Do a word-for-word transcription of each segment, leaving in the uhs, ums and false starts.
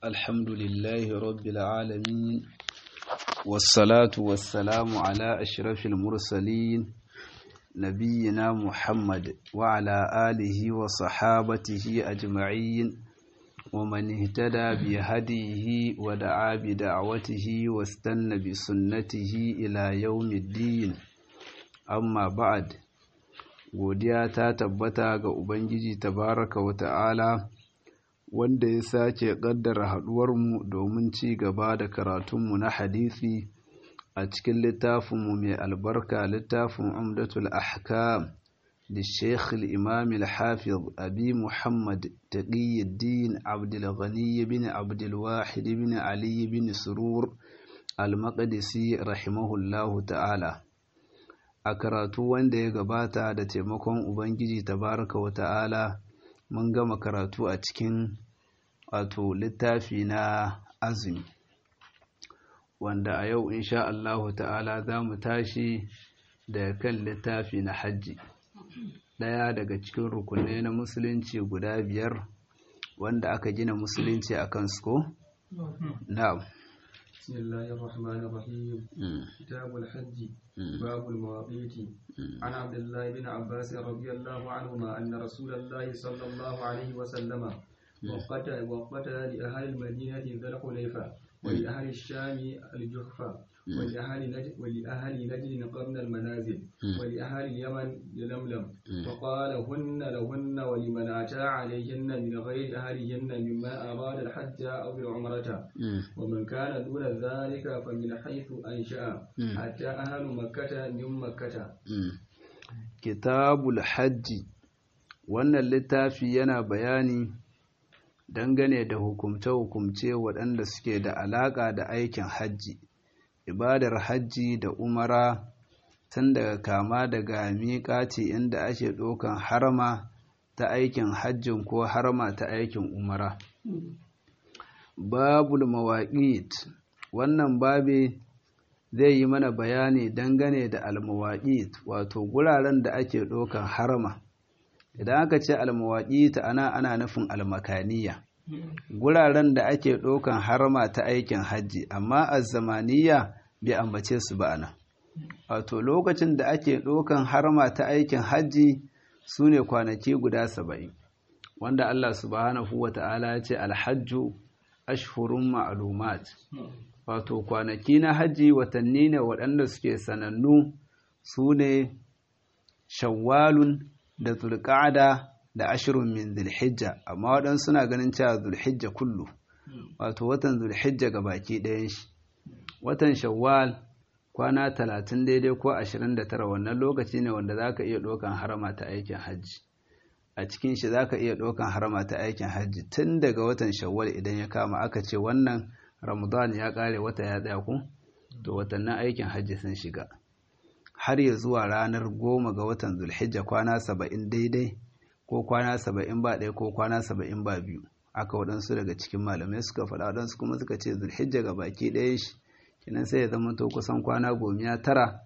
الحمد لله رب العالمين والصلاة والسلام على أشرف المرسلين نبينا محمد وعلى آله وصحابته أجمعين ومن اهتدى بهديه ودعا بدعوته واستنى بسنته إلى يوم الدين أما بعد godiya ta tabbata ga Ubangiji tabaraka wa ta'ala wanda ya sake ƙaddara haɗuwarmu domin ci gaba da karatunmu na hadisi a cikin littafinmu mai albarka littafin Umdatul Ahkam da Sheikh al-Imam al-Hafiz Abi Muhammad Taqiyuddin Abdul Ghani bin Abdul Wahid bin Ali bin Surur al-Maqdisi rahimahullahu ta'ala. A karatu wanda ya gabata da taimakon Ubangiji tabaraka wa ta'ala mun gama karatu a cikin wato littafi na azumi wanda a yau insha Allahu ta'ala za mu tashi daga kan littafi na hajji ɗaya daga cikin rukunai na musulunci guda biyar wanda aka gina musulunci a kansu ko? na'am بسم الله الرحمن الرحيم كتاب الحج باب المواقيت عن عبد الله بن عباس رضي الله عنهما أن رسول الله صلى الله عليه وسلم وقت وقت لأهل المدينة ذا الحليفة ولأهل الشام الجحفة ولأهل نجد ولأهل نجد قرن المنازل ولأهل اليمن للملم وقال هن لهن ولمن أتى عليهن من غير أهلهن مما أراد الحج أو العمرة ومن كان دون ذلك فمن حيث أنشأ حتى أهل مكة من مكة. كتاب الحج wannan littafi yana bayani dangane da hukumce-hukumce waɗanda suke da alaƙa da aikin hajji, ibadar hajji da umara tun daga kama daga miƙaci inda ake ɗaukan harama ta aikin hajjin ko harama ta aikin umara. Babul mawaƙit wannan babi zai yi mana bayani dangane da almawaƙit wato guraren da ake ɗaukan harama. Idan aka ce almawaƙit ana ana nufin almakaniya guraren da ake ɗaukan harama ta aikin hajji amma azzamaniya bai ambace su ba ana wato lokacin da ake ɗaukan harama ta aikin hajji su ne kwanaki guda saba'in wanda Allah subhanahu wa ta'ala ya ce alhajju ashhurun ma'lumat wato kwanaki na hajji watanni ne waɗanda suke sanannu su ne shawwalun da zulqa'ada da ashirin min zulhijja amma waɗansu suna ganin cewa zulhijja kullu wato watan zulhijja ga baki ɗayan shi watan shawwal kwana talatin daidai ko ashirin da tara wannan lokaci ne wanda za ka iya ɗaukan harama ta aikin hajji a cikin shi za ka iya ɗaukan harama ta aikin hajji tun daga watan shawwal idan ya kama aka ce wannan ramadan ya ƙare wata ya tsaya ku to watannin aikin hajji sun shiga har ya zuwa ranar goma ga watan zulhijja kwana saba'in daidai ko kwana saba'in ba ɗaya ko kwana saba'in ba biyu aka waɗansu daga cikin malamai suka faɗa waɗansu kuma suka ce zulhijja ga baki ɗaya shi kinan sai ya zama to kusan kwana gomiya tara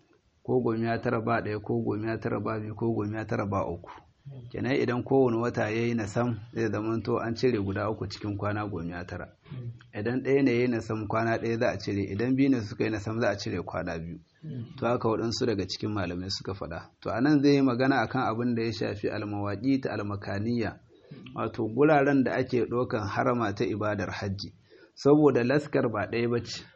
ko gomiya tara ba ɗaya ko gomiya tara ba biyu ko gomiya tara ba uku kenan idan kowane wata ya yi nasam zai zama to an cire guda uku cikin kwana gomiya tara idan ɗaya ne ya yi nasam kwana ɗaya za a cire idan biyu ne suka yi nasam za a cire kwana biyu to haka waɗansu daga cikin malamai suka faɗa to a nan zai yi magana akan abin da ya shafi almawaƙi ta almakaniya wato guraren da ake ɗaukan harama ta ibadar hajji saboda laskar ba ɗaya ba ce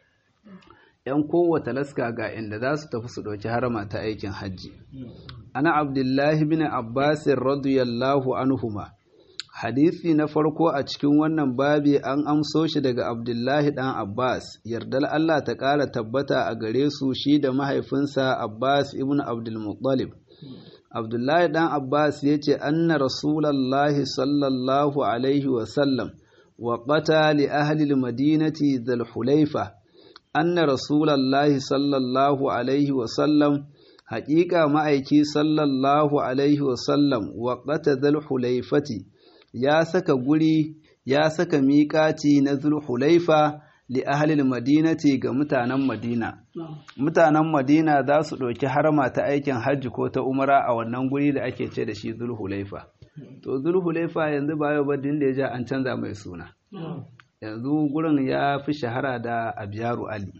‘yan kowace laska ga inda za su tafi su ɗauki harama ta aikin hajji ana abdullahi bin abbasin radiyallahu anhuma hadisi na farko a cikin wannan babi an amso shi daga abdullahi ɗan abbas yardar Allah ta ƙara tabbata a gare su shi da mahaifinsa abbas ibn abdulmuttalib abdullahi ɗan abbas ya ce anna rasulallahi sallallahu alaihi wasallam wa ƙata li ahlil madinati dhul hulaifa anna rasulallahi sallallahu alaihi wasallam haƙiƙa ma'aiki sallallahu alaihi wasallam wa ƙata dhul hulaifati ya saka guri ya saka miƙaci na zulhulaifa li ahlil madinati ga mutanen madina mutanen madina za su ɗauki harma ta aikin hajji ko ta umara a wannan guri da ake ce da shi zulhulaifa to zulhulaifa yanzu ba yau ba din da ya ja an canza mai suna yanzu gurin ya fi shahara da Abiyaru Ali.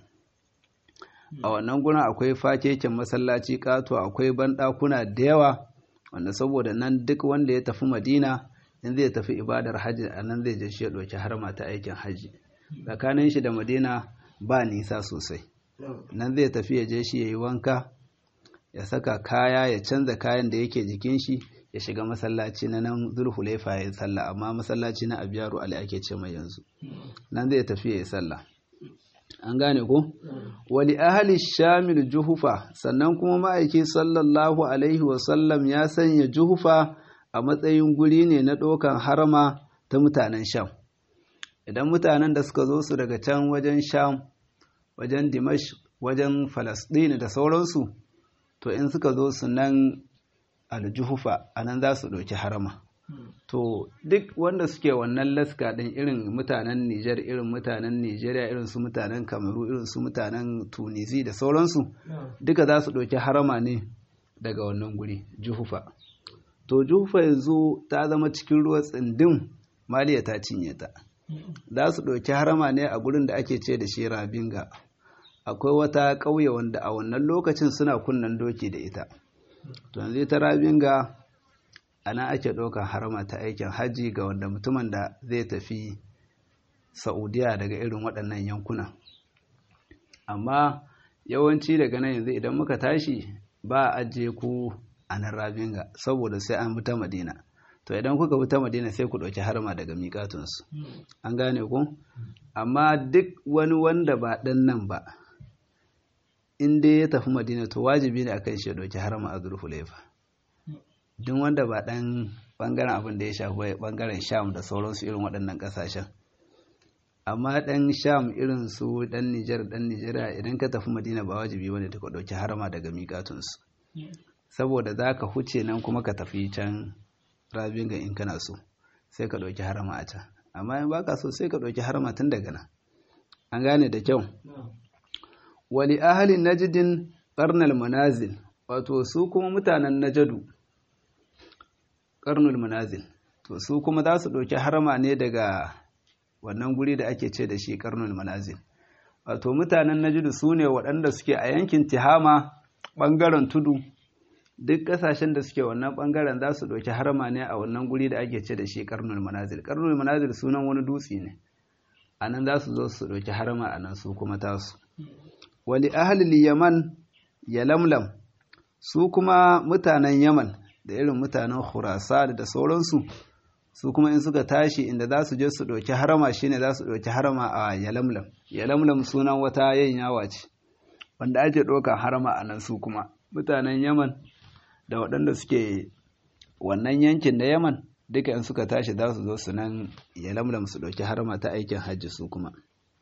A wannan gurin akwai fakeken masallaci kato, akwai banɗakuna da yawa wanda saboda nan duk wanda ya tafi Madina in zai tafi ibadar hajji a nan zai je shi ya ɗauki harma ta aikin hajji. Tsakanin shi da Madina ba nisa sosai. Nan zai tafi ya je shi ya yi wanka, ya saka kaya, ya canza kayan da yake jikin shi, ya shiga masallaci na nan Zulhulaifa ya yi sallah, amma masallaci na Abiyaru Ali ake ce mai yanzu. Nan zai tafi ya yi sallah. An gane ko? Wali ahli shamil juhufa, sannan kuma ma'aiki sallallahu alaihi wasallam ya sanya juhufa a matsayin guri ne na ɗaukan harama ta mutanen Sham. Idan mutanen da suka zo su daga can wajen Sham, wajen Dimash, wajen Falasɗini da sauransu, to in suka zo su nan aljuhufa a nan za su ɗauki harama. To duk wanda suke wannan laska ɗin irin mutanen Nijar, irin mutanen Nijeriya, irin su mutanen Kamaru, irin su mutanen Tunisi da sauransu, duka za su ɗauki harama ne daga wannan guri, juhufa. To juhufa yanzu ta zama cikin ruwa tsindin, Maliya ta cinye ta. Za su ɗauki harama ne a gurin da ake ce da shi Rabinga. Akwai wata ƙauye wanda a wannan lokacin suna kunnan doki da ita. To yanzu ta Rabinga a nan ake ɗaukar harama ta aikin hajji ga wanda mutumin da zai tafi Saudiya daga irin waɗannan yankuna. Amma yawanci daga nan yanzu idan muka tashi ba a ajiye ku a nan Rabinga saboda sai an bi ta Madina. To idan kuka bi ta Madina sai ku ɗauki harama daga miƙatunsu. An gane ku? Amma duk wani wanda ba ɗan nan ba, in dai ya tafi Madina to wajibi ne akan shi ya ɗauki harama a Zulhulaifa. Duk wanda ba ɗan ɓangaren abin da ya shafi ɓangaren Sham da sauransu irin waɗannan ƙasashen. Amma ɗan Sham irin su ɗan Nijar, ɗan Nijeriya idan ka tafi Madina ba wajibi wanda ta ɗauki harama daga miƙatunsu. Saboda za ka huce nan kuma ka tafi can Rabinga in kana so, sai ka ɗauki harama a can. Amma in ba ka so sai ka ɗauki harama tun daga nan. An gane da kyau. Wali ahalin najidin ƙarnal manazil, wato su kuma mutanen Najadu, ƙarnul manazil, to su kuma za su ɗauki harama ne daga wannan guri da ake ce da shi ƙarnul manazil. Wato mutanen Najadu su ne waɗanda suke a yankin Tihama ɓangaren tudu, duk ƙasashen da suke wannan ɓangaren za su ɗauki harama ne a wannan guri da ake ce da shi ƙarnul manazil. Ƙarnul manazil sunan wani dutse ne, a nan za su zo su ɗauki harama a nan su kuma tasu. Wali ahalil Yaman ya lamlam, su kuma mutanen Yaman da irin mutanen Khurasan da sauransu, su kuma in suka tashi inda za su je su ɗauki harama shine za su ɗauki harama a Yalamlam. Yalamlam sunan wata yanyawa ce wanda ake ɗauka harama a nan su kuma mutanen Yaman da waɗanda suke wannan yankin na Yaman duka in suka tashi za su zo su nan Yalamlam su ɗauki harama ta aikin hajji su kuma.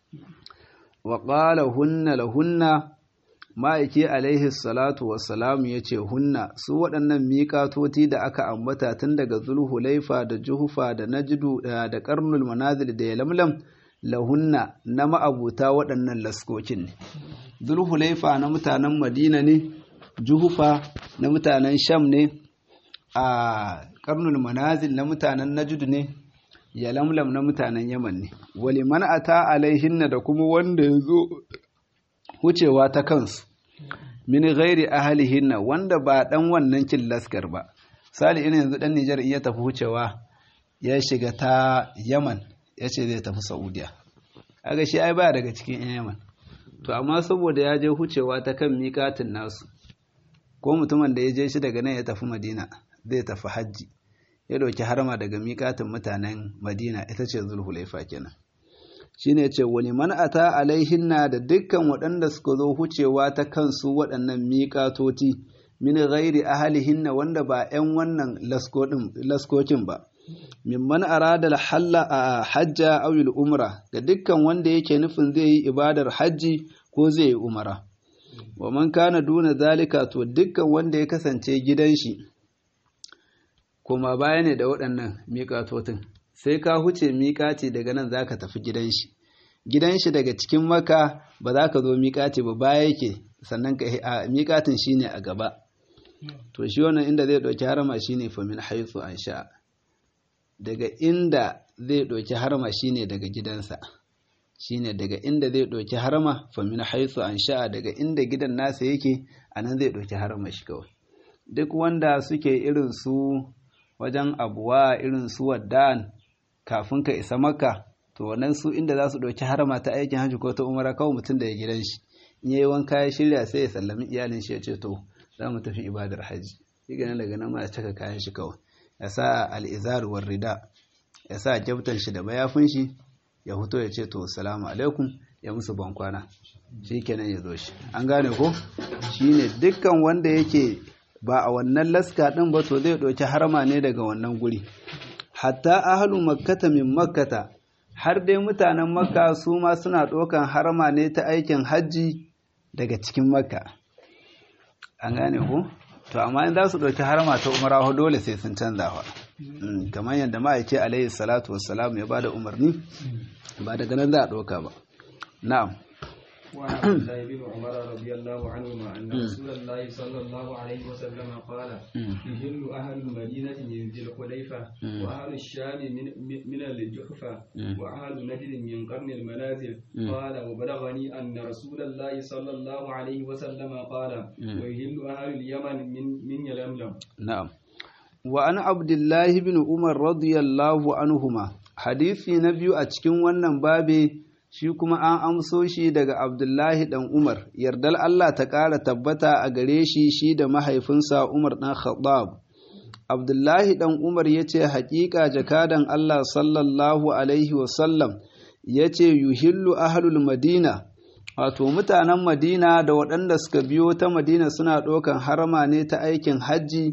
Wa qala hunna lahunna, ma'aiki alaihi salatu wassalamu ya ce hunna, su waɗannan miƙatoti da aka ambata tun daga Zulhulaifa da Juhufa da Najdu da Ƙarnul Manazil da Yalamlam, lahunna na ma'abuta waɗannan laskokin ne. Zulhulaifa na mutanen Madina ne, Juhufa na mutanen Sham ne, a Ƙarnul Manazil na mutanen Najdu ne, Yalamlam na mutanen Yaman ne. Wali man ata alaihinna, da kuma wanda ya zo wucewa ta kansu, min ghairi ahlihinna, wanda ba dan wannan kin laskar ba. Sali ina yanzu dan Nijar in ya tafi wucewa ya shiga ta Yaman, ya ce zai tafi Saudiya, kaga shi ai baya daga cikin yan Yaman. To amma saboda ya je wucewa ta kan miƙatin nasu, ko mutumin da ya je shi daga nan ya tafi Madina zai tafi hajji, ya dauki harama daga miƙatin mutanen Madina, ita ce Zulhulaifa kenan. Shine yace wani man ata alaihinna, da dukkan waɗanda suka zo hucewa ta kansu waɗannan miƙatoti, min ghairi ahlihinna, wanda ba 'yan wannan laskokin ba, mimman arada halla a hajja aw umra, ga dukkan wanda yake nufin zai yi ibadar hajji ko zai yi umara. Wa man kana duna zalika, to dukkan wanda ya kasance gidan shi kuma baya ne da waɗannan miƙatotin, sai ka huce miƙati daga nan za ka tafi gidan shi. Gidan shi daga cikin Makka ba za ka zo miƙati ba, baya yake, sannan ka a miƙatin shi ne a gaba. To shi wannan inda zai ɗauki harama shi ne famin haifu an sha, daga inda zai ɗauki harma shine daga gidansa shine daga inda zai ɗauki harma fa min haythu ansha'a daga inda gidan nasa yake anan zai ɗauki harma shi kawai duk wanda suke irin su wajen abuwa irin su waddan kafin ka isa makka to wannan su inda za su ɗauki harama ta aikin hajji ko ta umara kawai mutum da ya gidan shi in yayi wanka ya shirya sai ya sallami iyalin shi ya ce to za mu tafi ibadar hajji shi ganin daga nan ma ya caka kayan shi kawai ya sa al'izar war rida ya sa jabtan shi da bayafin shi ya fito ya ce to salamu alaikum ya musu bankwana shi kenan ya zo shi an gane ko shine dukkan wanda yake ba a wannan laska din ba to zai ɗauki harama ne daga wannan guri hatta ahlu makkata min makkata har dai mutanen makka su ma suna ɗaukan harama ne ta aikin hajji daga cikin makka an gane ku to amma in za su ɗauki harama ta umara dole sai sun canza wa kamar yadda ma'aiki alaihi salatu wassalam ya bada umarni ba daga nan za a ɗauka ba na'am وعن عبد الله بن عمر رضي الله عنهما أن رسول الله صلى الله عليه وسلم قال يهل أهل المدينة من ذي الخليفة وأهل الشام من من الجحفة وأهل نجد من قرن المنازل قال وبلغني أن رسول الله صلى الله عليه وسلم قال ويهل أهل اليمن من من يلملم. نعم. وعن عبد الله بن عمر رضي الله عنهما حديث نبي أتكن ونن بابي shi kuma an amso shi daga Abdullahi ɗan Umar, yardar Allah ta ƙara tabbata a gare shi shi da mahaifinsa Umar ɗan Khattab. Abdullahi ɗan Umar ya ce, haƙiƙa jakadan Allah sallallahu Alaihi wasallam ya ce, yuhillu ahlul Madina, wato mutanen Madina da waɗanda suka biyo ta Madina suna ɗaukan harama ne ta aikin hajji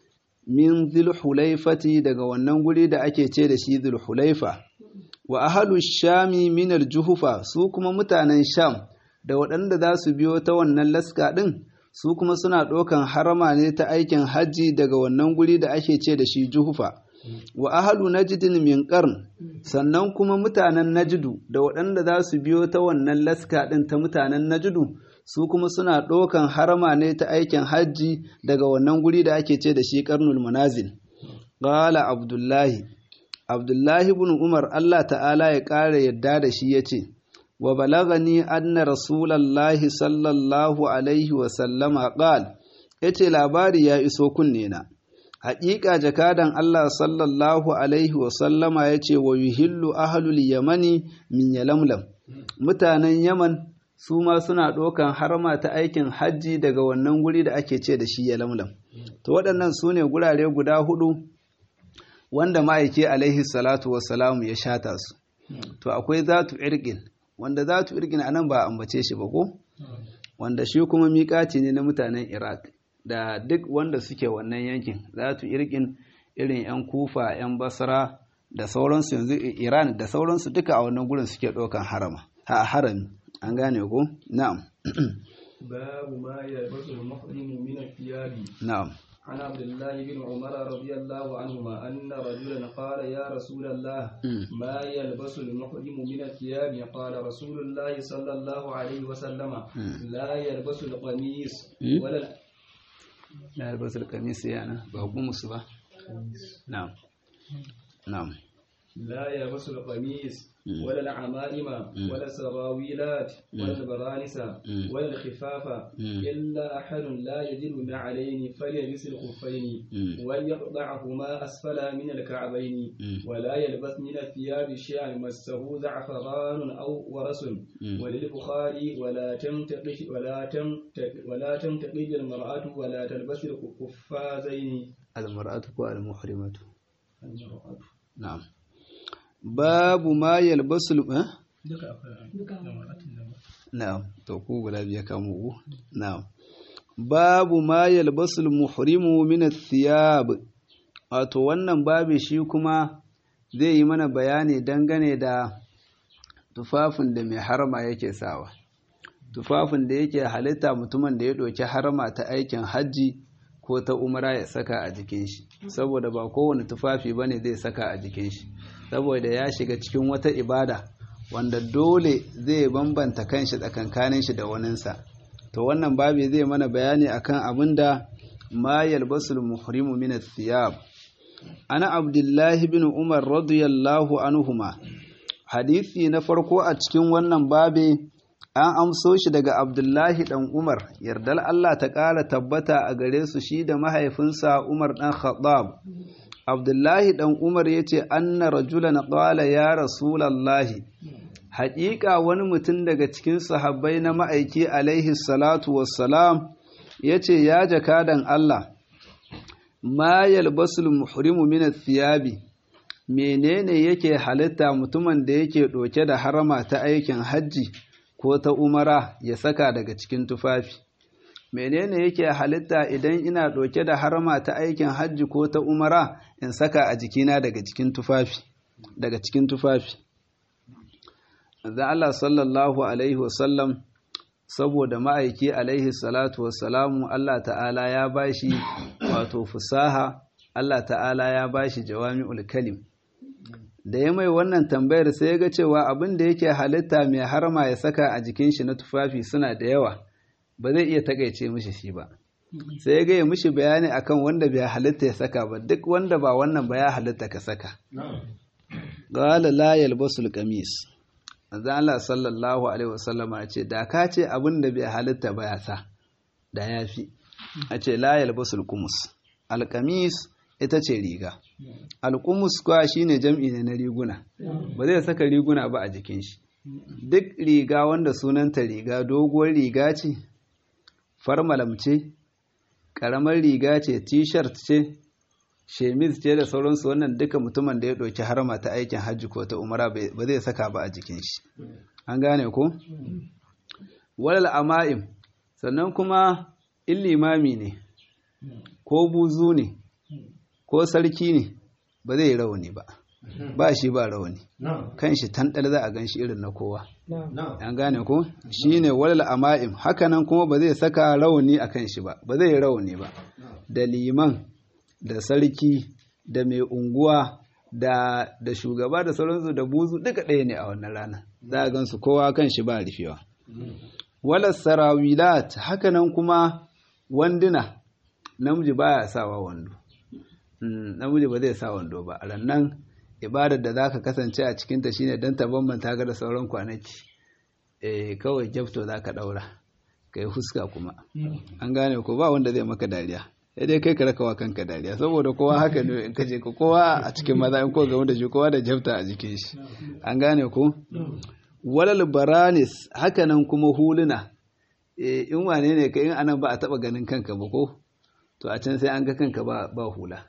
min Zulhulaifati daga wannan guri da ake ce da shi Zulhulaifa. wa ahalu shami minar juhufa su kuma mutanen sham da waɗanda za su biyo ta wannan laska ɗin su kuma suna ɗaukan harama ne ta aikin hajji daga wannan guri da ake ce da shi juhufa wa ahalu najdin min qarn sannan kuma mutanen najdu da waɗanda za su biyo ta wannan laska ɗin ta mutanen najdu su kuma suna ɗaukan harama ne ta aikin hajji daga wannan guri da ake ce da shi qarnul manazil qala abdullahi Abdullahi ibn Umar Allah ta'ala ya ƙara yadda da shi ya ce, wa balagani anna Rasulallahi sallallahu Alaihi wasallama ƙal, ya ce labari ya iso kunne na. Haƙiƙa jakadan Allah sallallahu Alaihi wasallama ya ce wa yuhillu ahlul yamani min yalamlam. Mutanen Yaman su ma suna ɗaukan harma ta aikin hajji daga wannan guri da ake ce da shi yalamlam. To waɗannan su ne gurare guda hudu wanda ma'aiki alaihi salatu wassalamu ya shata su to akwai zatu irqin wanda zatu irqin anan ba ambace shi ba ko wanda shi kuma miƙaci ne na mutanen Iraq da duk wanda suke wannan yankin zatu irqin irin yan Kufa yan Basra da sauransu yanzu Iran da sauransu duka a wannan gurin suke ɗaukan harama ha harami an gane ko na'am babu ma yalbasu al-muhrimu min al-thiyabi na'am عن عبد الله بن عمر رضي الله عنهما أن رجلا قال يا رسول الله ما يلبس المحرم من الثياب قال رسول الله صلى الله عليه وسلم لا يلبس القميص ولا لا يلبس القميص يعني بحكم الصباح نعم نعم لا يلبس القميص ولا العمائم ولا السراويلات ولا البرانس ولا الخفاف إلا أحد لا يجد نعلين فليلبس الخفين وليقطعهما أسفل من الكعبين ولا يلبس من الثياب شيئا مسه زعفران أو ورس وللبخاري ولا تمتقش ولا تمتق ولا تمتقج المرأة ولا تلبس القفازين المرأة والمحرمة المرأة نعم babu ma yalbasul eh na'am to ku guda biya kamo na'am babu ma yalbasul muhrimu min athiyab wato wannan babu shi kuma zai yi mana bayani dangane da tufafin da mai harama yake sawa tufafin da yake halitta mutumin da ya ɗauki harama ta aikin hajji ko ta umara ya saka a jikin shi saboda ba kowane tufafi bane zai saka a jikin shi saboda ya shiga cikin wata ibada wanda dole zai bambanta kanshi tsakankanin shi da waninsa to wannan babu zai mana bayani akan abinda ma yalbasul muhrimu min athiyab ana abdullahi bin umar radiyallahu anhuma hadisi na farko a cikin wannan babe an amso shi daga abdullahi dan umar yardal Allah ta ƙara tabbata a gare su shi da mahaifinsa umar dan khattab abdullahi dan umar yace anna rajulan qala ya rasulallahi haƙiƙa wani mutum daga cikin sahabbai na ma'aiki alaihi salatu wassalam yace ya jakadan Allah ma yalbasul muhrimu min athiyabi menene yake halitta mutumin da yake ɗauke da harama ta aikin hajji ko ta umara ya saka daga cikin tufafi menene yake halitta idan ina ɗauke da harama ta aikin hajji ko ta umara in saka a jikina daga cikin tufafi daga cikin tufafi da Allah sallallahu alaihi wasallam saboda ma'aiki alaihi salatu wassalamu Allah ta'ala ya bashi wato fusaha Allah ta'ala ya bashi jawami'ul kalim da ya mai wannan tambayar sai ya ga cewa abin da yake halitta mai harma ya saka a jikin shi na tufafi suna da yawa ba zai iya takaice mishi shi ba sai ya ga ya mishi bayani akan wanda bai halitta ya saka ba duk wanda ba wannan ba ya halitta ka saka qala la yalbasul qamis azan Allah sallallahu alaihi wasallama ya ce da ka ce abin da bai halitta ba ya sa da yafi a ce la yalbasul qumus alqamis ita ce riga alqumus kuwa shine jam'i ne na riguna ba zai saka riguna ba a jikin shi duk riga wanda sunanta riga doguwar riga ce farmalam ce karamar riga ce t-shirt ce shemiz ce da sauransu wannan duka mutumin da ya ɗauki harma ta aikin hajji ko ta umara ba zai saka ba a jikin shi an gane ko walal ama'im sannan kuma in limami ne ko buzu ne ko sarki ne ba zai yi rauni ba ba shi ba rauni kan shi tanɗal za a gan shi irin na kowa an gane ko shi ne walal ama'im hakanan kuma ba zai saka rauni a kan shi ba ba zai yi rauni ba da liman da sarki da mai unguwa da da shugaba da sauransu da buzu duka ɗaya ne a wannan rana za a gan su kowa kan shi ba rufewa walal sarawilat hakanan kuma wanduna namiji baya sawa wando namiji ba zai sa wando ba a rannan ibadar da za ka kasance a cikinta shine don ta bambanta ga da sauran kwanaki eh kawai jafto za ka ɗaura ka yi huska kuma an gane ko ba wanda zai maka dariya sai dai kai ka rakawa kanka dariya saboda kowa haka ne in kaje ko kowa a cikin maza in ko ga wanda shi kowa da jafta a jikin shi an gane ko walal baranis haka nan kuma huluna eh in wane ne ka in anan ba a taba ganin kanka ba ko to a can sai an ga kanka ba ba hula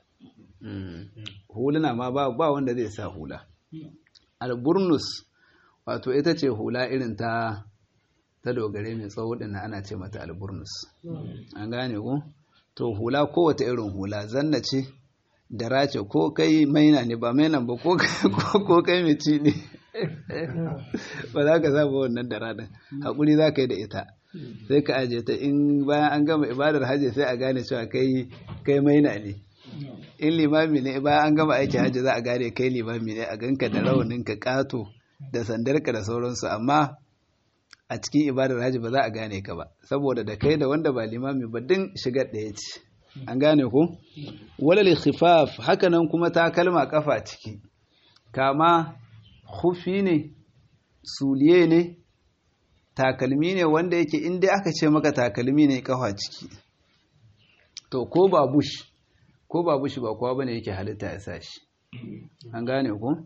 huluna ma ba ba wanda zai sa hula alburnus wato ita ce hula irin ta ta dogare mai tsawo din ana ce mata alburnus an gane ko to hula kowace irin hula zanna ce da race ko kai maina ne ba mainan ba ko ko kai mai ci ne ba za ka saba wannan da ranar haƙuri za ka yi da ita sai ka aje ta in bayan an gama ibadar hajji sai a gane cewa kai kai maina ne in limami ne bayan an gama aikin hajji za a gane kai limami ne a ganka da raunin ka kato da sandarka da sauransu amma a cikin ibadar hajji ba za a gane ka ba saboda da kai da wanda ba limami ba din shigar ɗaya ce an gane ko walal khifaf haka nan kuma takalma kafa ciki kama khufi ne suliye ne takalmi ne wanda yake inda aka ce maka takalmi ne kafa ciki to ko ba bush ko ba bush ba kowa bane yake halitta ya sashi an gane ko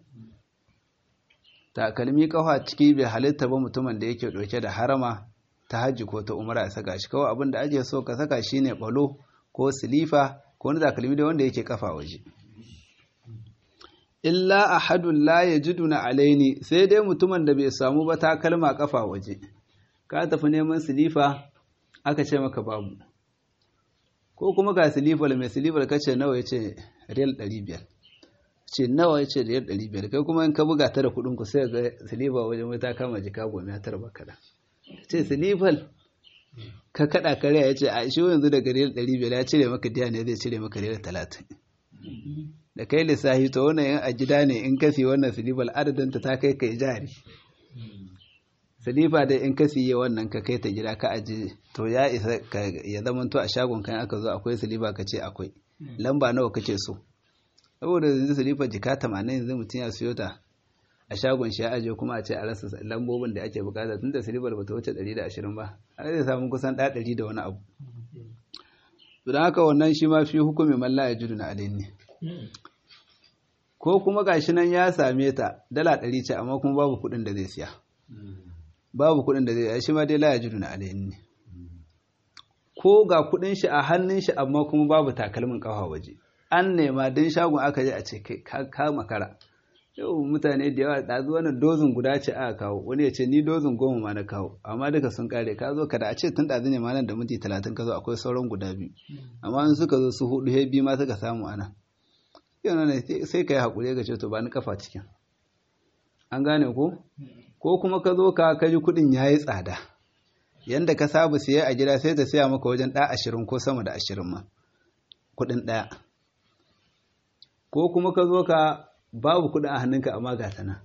takalmi kafa ciki bai halitta ba mutumin da yake dauke da harama ta hajji ko ta umara ya saka shi kawai abin da ake so ka saka shine balo ko silifa ko wani takalmi da wanda yake kafa waje illa ahadun la yajiduna alaini sai dai mutumin da bai samu ba takalma kafa waje ka tafi neman silifa aka ce maka babu ko kuma ga silifar mai silifar kace nawa yace riyal ɗari biyar ce nawa yace riyal ɗari biyar kai kuma in ka buga ta da kuɗin ku sai ga silifa wajen wata kama jika goma ya tarba kada ce silifar ka kada kare yace a shi yanzu daga riyal ɗari biyar ya cire maka diya ne zai cire maka riyal talatin da kai lissahi to wannan a gida ne in kasi wannan silifar adadin ta kai kai jari silifa dai in kasi yi wannan ka kai ta gida ka aje to ya isa ya zama to a shagon kan aka zo akwai silifa ka ce akwai lamba nawa kake so saboda yanzu silifa jika tamanin yanzu mutum ya siyo ta a shagon shi ya aje kuma a ce a rasa lambobin da ake bukata tun da silifar ba ta wuce ɗari da ashirin ba a zai samu kusan ɗa ɗari da wani abu don haka wannan shi ma fi hukumi malla ya judu na alin ne ko kuma gashi nan ya same ta dala ɗari ce amma kuma babu kuɗin da zai siya babu kuɗin da zai siya shi ma dai la ya judu na alin ne ko ga kuɗin shi a hannun shi amma kuma babu takalmin kafa waje an nema din shagon aka je a ce ka makara yau mutane da yawa ɗazu wannan dozin guda ce aka kawo wani ya ce ni dozin goma ma na kawo amma duka sun kare ka zo kada a ce tun ɗazu ne ma nan da minti talatin ka zo akwai sauran guda biyu amma in suka zo su hudu he biyu ma suka samu ana yana ne sai ka yi haƙuri ga ce to ba ni kafa cikin an gane ko ko kuma ka zo ka kaji kuɗin ya yi tsada yanda ka saba siya a gida sai ta siya maka wajen ɗa ashirin ko sama da ashirin ma kuɗin ɗaya ko kuma ka zo ka babu kuɗin a hannunka amma ga tana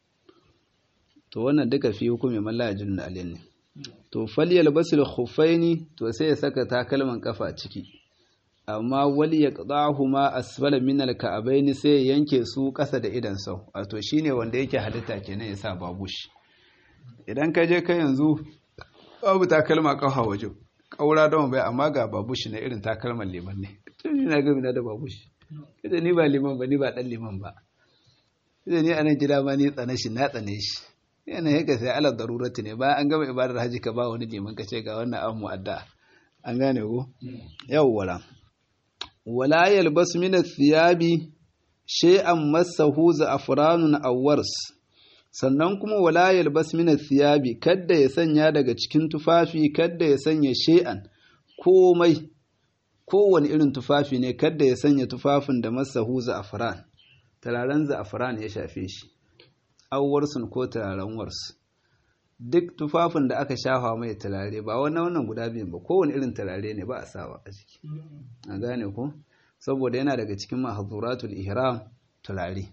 to wannan duka fi hukumi mallaya jin da alin ne to falyal basil khuffaini to sai ya saka takalman kafa a ciki amma wali yaqdahuma asfala min alka'abaini sai ya yanke su ƙasa da idan sau wato shine wanda yake halitta kenan ya sa babushi idan ka je ka yanzu babu takalma kafa waje kaura don bai amma ga babushi na irin takalman liman ne tun ina ga mina da babushi kada ni ba liman ba ni ba dan liman ba sai ni anan gida ma ni tsane shi na tsane shi yana yake sai ala darurati ne bayan an gama ibadar haji ka ba wani liman ka ce ga wannan an mu'adda an gane ko yawwa wala yalbas min athiyabi shay'an massahu za'franun aw wars sannan kuma wala yalbas min athiyabi kadda ya sanya daga cikin tufafi kadda ya sanya shay'an komai kowane irin tufafi ne kadda ya sanya tufafin da massahu za'fran turaren za'afran ya shafe shi awwarsun ko turaren wars duk tufafin da aka shafa mai turare ba wannan wannan guda biyun ba kowane irin turare ne ba a sawa a ciki a gane ko saboda yana daga cikin mahzuratul ihram turare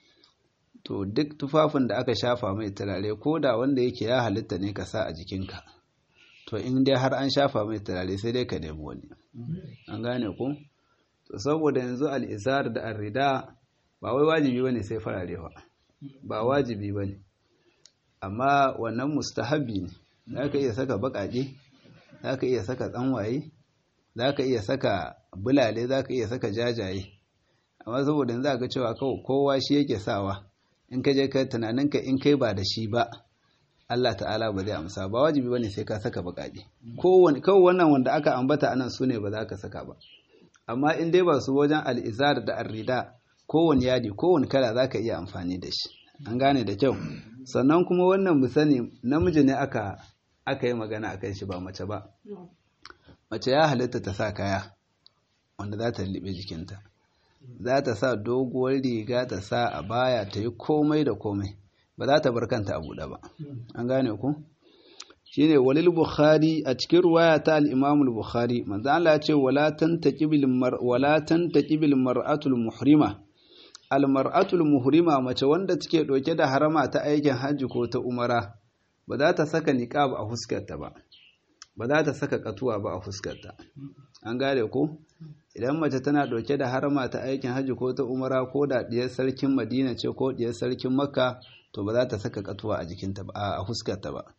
to duk tufafin da aka shafa mai turare ko da wanda yake ya halitta ne ka sa a jikinka to in dai har an shafa mai turare sai dai ka nemi wani an gane ko to saboda yanzu al-izar da ar-rida ba wai wajibi bane sai fararewa ba wajibi bane amma wannan mustahabi ne zaka iya saka bakaje zaka iya saka tsanwaye zaka iya saka bulale zaka iya saka jajaye amma saboda yanzu zaka cewa kowa shi yake sawa in ka je ka tunaninka in kai ba da shi ba Allah ta'ala ba zai amsa ba wajibi bane sai ka saka bakaje kowanne kawai wannan wanda aka ambata anan sune ba za ka saka ba amma in dai ba su wajen al-izar da ar-rida kowane yadi kowane kala za ka iya amfani da shi an gane da kyau sannan kuma wannan mu sani namiji ne aka aka yi magana a kan shi ba mace ba mace ya halitta ta sa kaya wanda za ta liɓe jikinta za ta sa doguwar riga ta sa a baya ta yi komai da komai ba za ta bar kanta a buɗe ba an gane ku shine walil bukhari a cikin ruwaya ta al-imam al-bukhari manzo Allah ya ce wala tantaqibil mar wala tantaqibil mar'atul muhrima al-mar'atul muhrima mace wanda take dauke da harama ta aikin hajji ko ta umara ba za ta saka niqab a fuskarta ba ba za ta saka katuwa ba a fuskarta an gane ko idan mace tana dauke da harama ta aikin hajji ko ta umara ko da diyar sarkin Madina ce ko diyar sarkin Makka to ba za ta saka katuwa a jikinta ba a fuskarta ba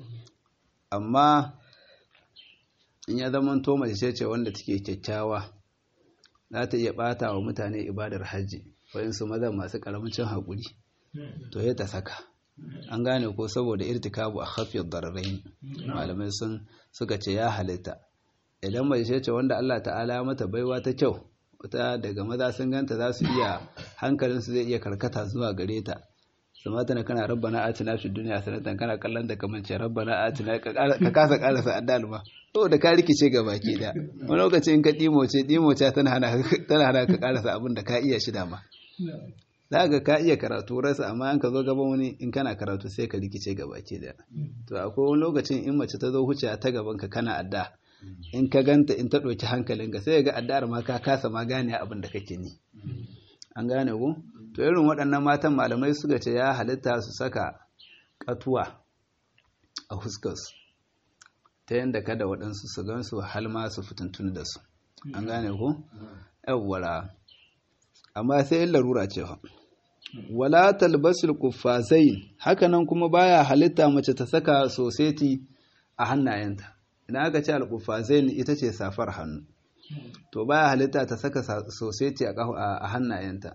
amma in ya zama to mace ce wanda take kyakkyawa za ta iya bata wa mutane ibadar hajji wayansu maza masu karamcin haƙuri to ya ta saka an gane ko saboda irtikabu a khafiyar dararain malamai sun suka ce ya halitta idan mace ce wanda Allah ta'ala ya mata baiwa ta kyau wata daga maza sun ganta za su iya hankalinsu zai iya karkata zuwa gare ta samata na kana rabbana atina fid dunya sanatan kana kallon da kamar ce rabbana atina ka kasa karasa addal ba to da ka rikice ga baki da wani lokaci in ka dimoce dimoce tana hana tana hana ka karasa abin da ka iya shi dama zaka ka iya karatu rasa amma an ka zo gaban wani in kana karatu sai ka rikice ga baki da to akwai wani lokacin in mace ta zo huce ta gaban ka kana adda in ka ganta in ta ɗauki hankalinka sai ga addar ma ka kasa ma gane abin da kake ni an gane ku to irin waɗannan matan malamai suka ce ya halitta su saka katuwa a huskarsu ta yadda kada waɗansu su gansu har ma su fitintunu da su an gane ku yawwara amma sai in larura ce fa wala talbasul quffazain hakanan kuma baya halitta mace ta saka soseti a hannayenta idan aka ce al-quffazain ita ce safar hannu to baya halitta ta saka soseti a a hannayenta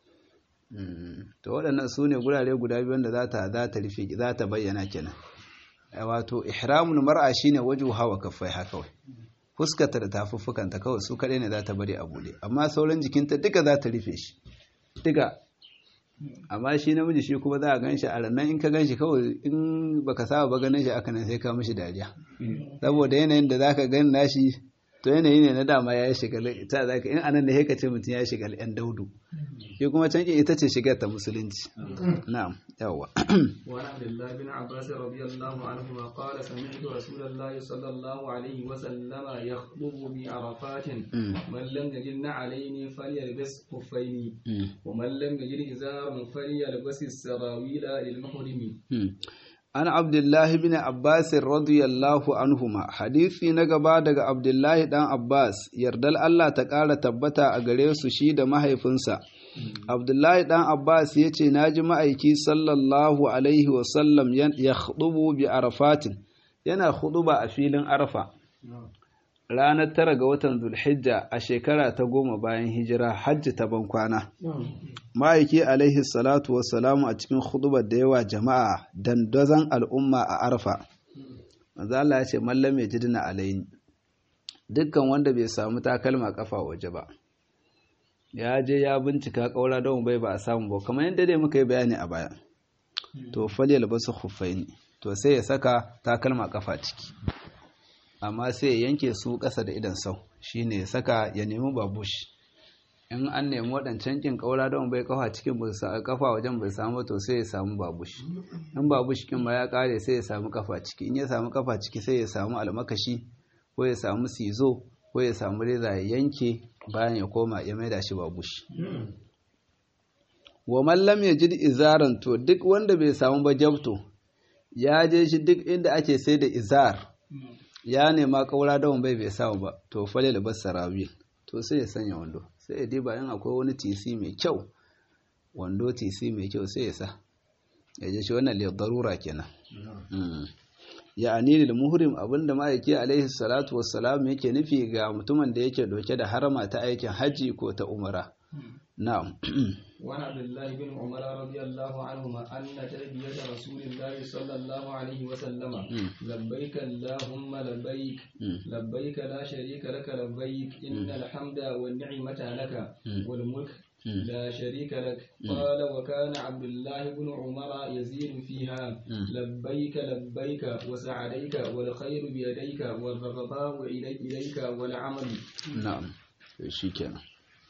to waɗannan su ne gurare guda biyu wanda za ta za ta rufe za ta bayyana kenan wato ihramul mar'a shine wajhuha wa kaffaiha kawai fuskarta da tafuffukanta kawai su kaɗai ne za ta bari a buɗe amma sauran jikinta duka za ta rufe shi duka amma shi namiji shi kuma za a gan shi a rannan in ka gan shi kawai in baka saba ba ganin shi aka nan sai ka mishi dariya saboda yanayin da zaka gan nashi to yanayi ne na dama ya shiga ta zaka in anan da haka ce mutum ya shiga yan daudu shi kuma can ita ce shigar ta musulunci na'am yawa wa Abdullah bin Abbas radiyallahu anhu ma qala sami'tu Rasulullahi sallallahu alaihi wa sallama yakhutubu bi Arafatin man lam yajid alayni falyalbas khuffaini wa man lam yajid izaran falyalbas as-sarawila lil muhrimi an abdullahi bin abbas radiyallahu anhuma hadisi na gaba daga abdullahi dan abbas yardal Allah ta ƙara tabbata a gare su shi da mahaifinsa abdullahi dan abbas ya ce na ji ma'aiki sallallahu alaihi wasallam ya khudubu bi arafatin yana khuduba a filin arfa ranar tara ga watan zulhijja a shekara ta goma bayan hijira hajji ta bankwana ma'aiki alaihi salatu wassalamu a cikin khudubar da yawa jama'a dandazon al'umma a arfa manzo Allah ya ce mallam ya jidina alaini dukkan wanda bai samu takalma kafa waje ba ya je ya bincika kaura don bai ba a samu ba kamar yadda dai muka yi bayani a baya to falyal basu khuffaini to sai ya saka takalma kafa ciki amma sai ya yanke su ƙasa da idan sau shine ya saka ya nemi babushi in an nemi waɗancan kin ƙaura don bai kafa cikin kafa wajen bai samu to sai ya samu babushi in babushi kin ma ya ƙare sai ya samu kafa ciki in ya samu kafa ciki sai ya samu almakashi ko ya samu sizo ko ya samu reza ya yanke bayan ya koma ya maida shi babushi wa man lam yajid izaran to duk wanda bai samu ba jabto ya je shi duk inda ake sai da izar ya nema kaura dawon bai bai samu ba to fale da basarawi to sai ya sanya wando sai ya diba in akwai wani tisi mai kyau wando tisi mai kyau sai ya sa ya je shi wannan liyar darura kenan ya anili da muhrim abinda ma'aiki alaihi salatu wassalam yake nufi ga mutumin da yake doke da harama ta aikin haji ko ta umara na'am وعن عبد الله بن عمر رضي الله عنهما أن تلبية رسول الله صلى الله عليه وسلم لبيك اللهم لبيك لبيك لا شريك لك لبيك إن الحمد والنعمة لك والملك لا شريك لك قال وكان عبد الله بن عمر يزيد فيها لبيك لبيك وسعديك والخير بيديك والرغباء إليك والعمل نعم شكرا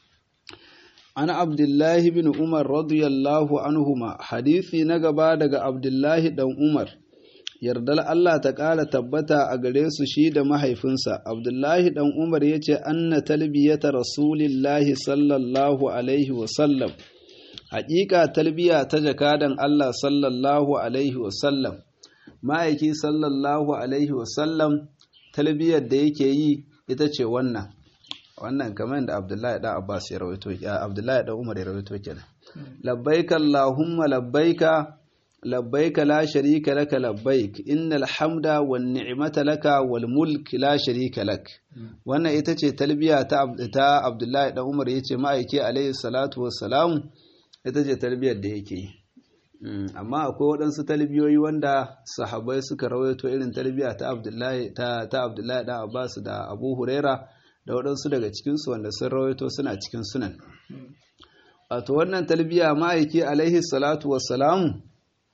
ana abdullahi bin umar radiyallahu anhuma hadisi na gaba daga abdullahi dan umar yardar Allah ta ƙara tabbata a gare su shi da mahaifinsa abdullahi dan umar ya ce anna talbiyata rasulillahi sallallahu alaihi wasallam haƙiƙa talbiya ta jakadan Allah sallallahu alaihi wasallam ma'aiki sallallahu alaihi wasallam talbiyar da yake yi ita ce wannan wannan kamar da Abdullahi da Abbas ya rawaito ya Abdullahi da Umar ya rawaito kenan labbaika Allahumma labbaika labbaika la sharika laka labbaik innal hamda wan ni'mata laka wal mulk la sharika lak wannan ita ce talbiya ta ta Abdullahi da Umar yace ma'aiki alaihi salatu wassalam ita ce talbiyar da yake amma akwai waɗansu talbiyoyi wanda sahabbai suka rawaito irin talbiya ta Abdullahi ta ta Abdullahi da Abbas da Abu Huraira da waɗansu daga cikinsu wanda sun rawaito suna cikin sunan wato wannan talbiya ma'aiki alaihi salatu wassalamu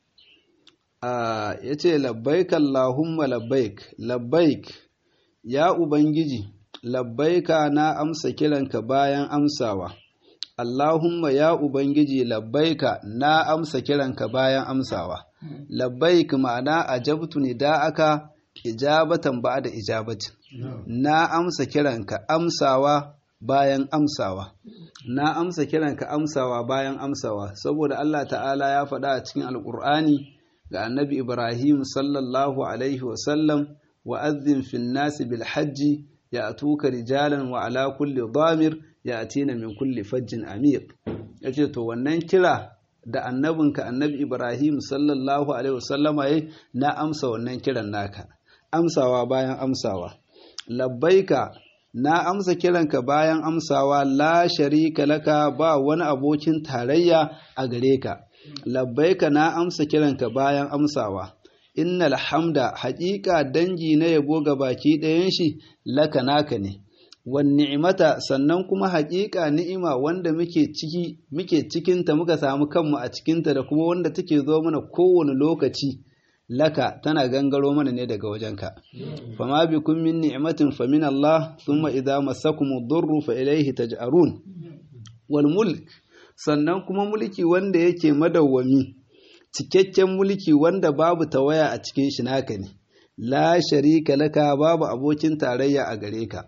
ya ce labbaik Allahumma labbaik labbaik ya ubangiji labbaika na amsa kiranka bayan amsawa Allahumma ya ubangiji labbaika na amsa kiranka bayan amsawa labbaik ma'ana ajabtu nida'aka ijabatan ba'da ijabatin na amsa kiranka amsawa bayan amsawa na amsa kiranka amsawa bayan amsawa saboda Allah ta'ala ya faɗa a cikin alƙur'ani ga annabi Ibrahim sallallahu alaihi wasallam wa'adhin fin nasi bil hajji ya'tuka rijalan wa ala kulli dhamir ya'tina min kulli fajjin amiq yace to wannan kira da annabinka annabi Ibrahim sallallahu alaihi wasallama yayi na amsa wannan kiran naka amsawa bayan amsawa labbaika na amsa kiranka bayan amsawa la sharika laka ba wani abokin tarayya a gare ka labbaika na amsa kiranka bayan amsawa innal hamda haƙiƙa dangi na yabo ga baki ɗayan shi laka naka ne wan ni'mata sannan kuma haƙiƙa ni'ima wanda muke ciki muke cikinta muka samu kanmu a cikinta da kuma wanda take zo mana kowane lokaci laka tana gangaro mana ne daga wajenka fama bikum min ni'matin fa min Allah thumma idza massakum ad-durru fa ilayhi taj'arun wal mulk sannan kuma mulki wanda yake madawwami cikakken mulki wanda babu tawaya a cikin shi naka ne la sharika laka babu abokin tarayya a gare ka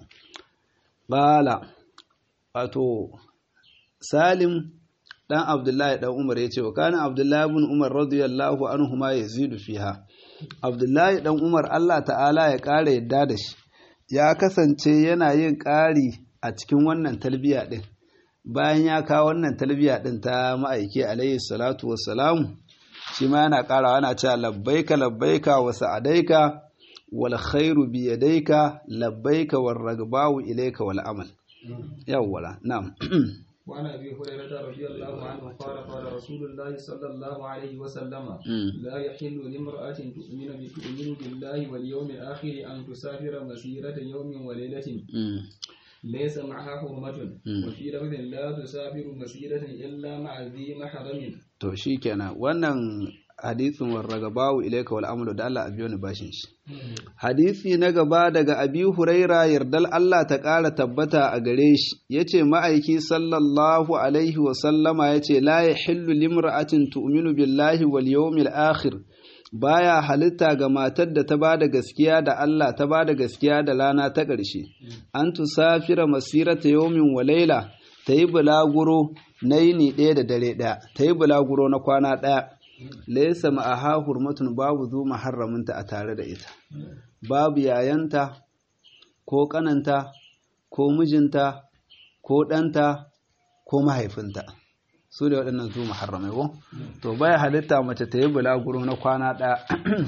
qala wato Salim dan Abdullahi dan Umar yace wa kana Abdullahi ibn Umar radiyallahu anhuma yazidu fiha Abdullahi dan Umar Allah ta'ala ya kare yadda da shi ya kasance yana yin ƙari a cikin wannan talbiya din bayan ya kawo wannan talbiya din ta ma'aiki alayhi salatu wassalamu shi ma yana ƙarawa yana cewa labbaika labbaika wa sa'adaika wal khairu bi yadayka labbaika war ragbau ilayka wal amal yawwala na'am وعن ابي هريره رضي الله عنه قال قال رسول الله صلى الله عليه وسلم لا يحل لامراه تؤمن تؤمن بالله واليوم الاخر ان تسافر مسيره يوم وليله ليس معها حرمه وفي لفظ لا تسافر مسيره الا مع ذي محرم. to shikenan wannan hadisin warragabawu ilayka wal amru da Allah abiyo ni bashin shi hadisi na gaba daga Abi Huraira yardal Allah ta ƙara tabbata a gare shi yace ma'aiki sallallahu alaihi wa sallama yace la yahillu limra'atin tu'minu billahi wal yawmil akhir baya halitta ga matar da ta bada gaskiya da Allah ta bada gaskiya da rana ta ƙarshe an tusafira masirata yawmin wa layla tayi bulaguro na yini ɗaya da dare ɗaya tayi bulaguro na kwana ɗaya laysa ma'aha hurmatun babu zu muharraminta a tare da ita babu yayanta ko kananta ko mijinta ko ɗanta ko mahaifinta su da waɗannan zu muharramai ko to baya halitta mace ta yi bulaguro na kwana ɗaya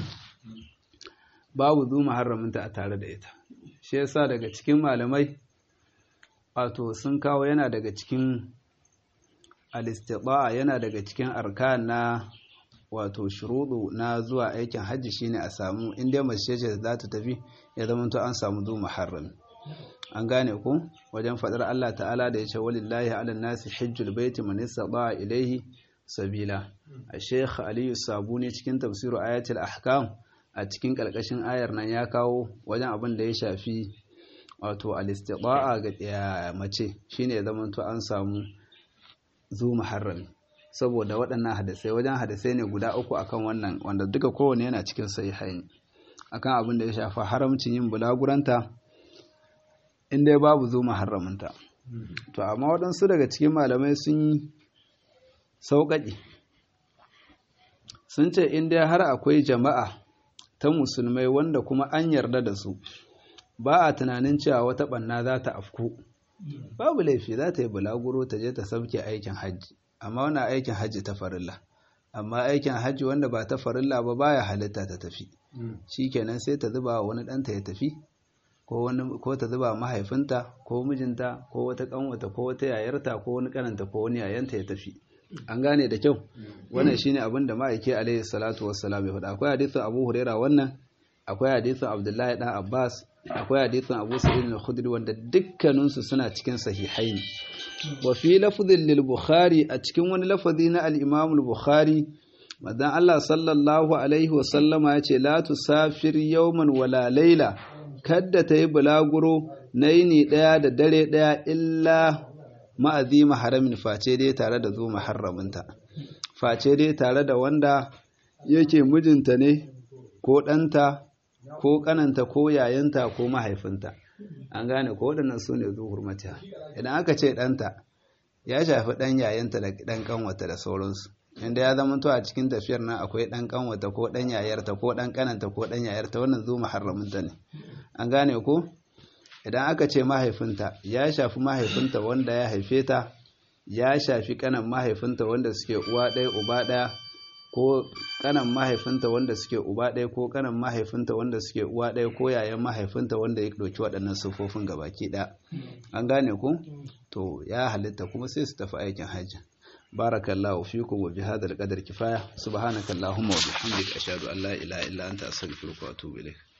babu zu muharraminta a tare da ita shi yasa daga cikin malamai wato sun kawo yana daga cikin al-istita'a yana daga cikin arkan na wato shuruɗu na zuwa aikin hajji shine a samu inda mace ce za ta tafi ya zama to an samu zu muharram an gane ku wajen fadar Allah ta'ala da yace walillahi 'alan nasi hajjul baiti man istata'a ilayhi sabila a Sheikh Ali Sabuni cikin tafsiru ayatul ahkam a cikin kalkashin ayar nan ya kawo wajen abin da ya shafi wato al-istita'a ga mace shine ya zama to an samu zu muharram saboda waɗannan hadisai wajen hadisai ne guda uku akan wannan wanda duka kowane yana cikin sahihain akan abin da ya shafa haramcin yin bulaguranta inda babu zo muharraminta to amma waɗansu daga cikin malamai sun yi sauƙaƙi sun ce inda har akwai jama'a ta musulmai wanda kuma an yarda da su ba a tunanin cewa wata ɓanna za ta afku babu laifi za ta yi bulaguro ta je ta sauke aikin hajji amma wannan aikin hajji ta farilla amma aikin hajji wanda ba ta farilla ba baya halitta ta tafi shikenan sai ta zuba wani ɗanta ya tafi ko wani ko ta zuba mahaifinta ko mijinta ko wata kanwata ko wata yayarta ko wani kananta ko wani yayanta ya tafi an gane da kyau wannan shine abin da ma'aiki alaihi salatu wassalam ya faɗa akwai hadisin Abu Huraira wannan akwai hadisin Abdullahi dan Abbas akwai hadisin Abu Sa'id al-Khudri wanda dukkaninsu suna cikin sahihaini wa fi lafzin lil Bukhari a cikin wani lafazi na al-Imam al-Bukhari madan Allah sallallahu alaihi wa sallama yace la tusafir yawman wala layla kadda tayi bulaguro na yini daya da dare daya illa ma'azi maharamin face dai tare da zo muharraminta face dai tare da wanda yake mijinta ne ko ɗanta ko ƙananta ko yayanta ko mahaifinta an gane ko waɗannan su ne zuwa hurmatiya idan aka ce ɗanta ya shafi ɗan yayanta da ɗan ƙanwata da sauransu inda ya zama to a cikin tafiyar nan akwai ɗan ƙanwata ko ɗan yayarta ko ɗan ƙananta ko ɗan yayarta wannan zuwa muharraminta ne an gane ko idan aka ce mahaifinta ya shafi mahaifinta wanda ya haife ta, ya shafi kanan mahaifinta wanda suke uwa ɗaya uba ɗaya, ko kanan mahaifinta wanda suke uba ɗaya ko kanan mahaifinta wanda suke uwa ɗaya ko yayan mahaifinta wanda ya ɗauki waɗannan siffofin gabaki ɗaya. An gane ku? To ya halitta kuma sai su tafi aikin hajji. barakallahu fikum wa bihadhal qadar kifaya subhanakallahumma wa bihamdika ashhadu an la ilaha illa anta astaghfiruka wa atubu ilayk.